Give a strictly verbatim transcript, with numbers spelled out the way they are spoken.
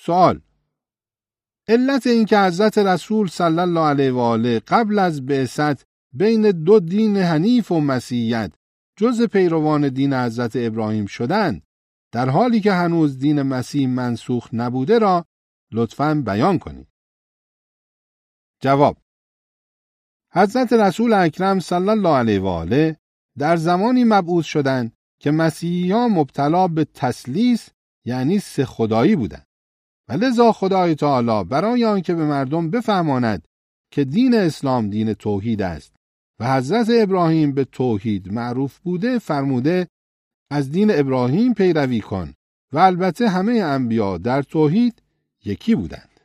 سوال: علت این که حضرت رسول صلی الله علیه و آله قبل از بعثت بین دو دین حنیف و مسیحیت جز پیروان دین حضرت ابراهیم شدند، در حالی که هنوز دین مسیح منسوخ نبوده را لطفاً بیان کنید. جواب: حضرت رسول اکرم صلی الله علیه و آله در زمانی مبعوث شدند که مسیحیان مبتلا به تثلیث یعنی سه خدایی بودند و لذا خدای تعالی برای آنکه به مردم بفهماند که دین اسلام دین توحید است و حضرت ابراهیم به توحید معروف بوده، فرموده از دین ابراهیم پیروی کن و البته همه انبیا در توحید یکی بودند.